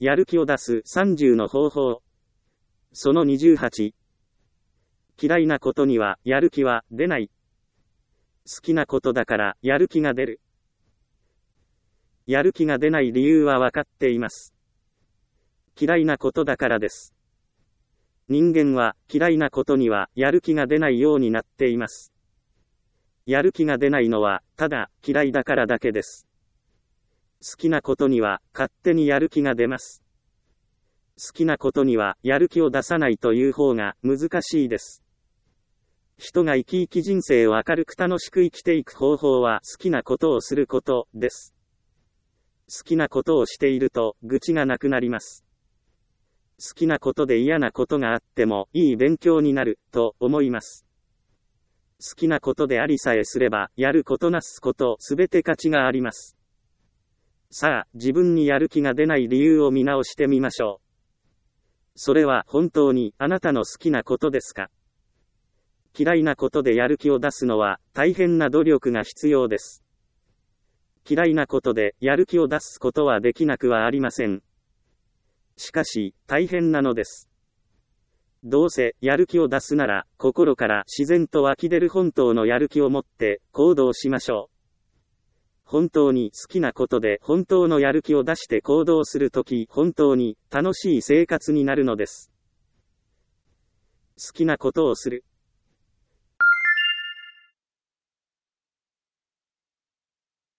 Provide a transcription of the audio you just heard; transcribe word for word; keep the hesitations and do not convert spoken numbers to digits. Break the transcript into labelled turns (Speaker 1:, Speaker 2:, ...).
Speaker 1: やる気を出すさんじゅうの方法。そのにじゅうはち。嫌いなことにはやる気は出ない。好きなことだからやる気が出る。やる気が出ない理由はわかっています。嫌いなことだからです。人間は嫌いなことにはやる気が出ないようになっています。やる気が出ないのはただ嫌いだからだけです。好きなことには勝手にやる気が出ます。好きなことにはやる気を出さないという方が難しいです。人が生き生き人生を明るく楽しく生きていく方法は好きなことをすることです。好きなことをしていると愚痴がなくなります。好きなことで嫌なことがあってもいい勉強になると思います。好きなことでありさえすればやることなすことすべて価値があります。さあ、自分にやる気が出ない理由を見直してみましょう。それは本当にあなたの好きなことですか？嫌いなことでやる気を出すのは大変な努力が必要です。嫌いなことでやる気を出すことはできなくはありません。しかし、大変なのです。どうせやる気を出すなら、心から自然と湧き出る本当のやる気を持って行動しましょう。本当に好きなことで本当のやる気を出して行動するとき、本当に楽しい生活になるのです。好きなことをする。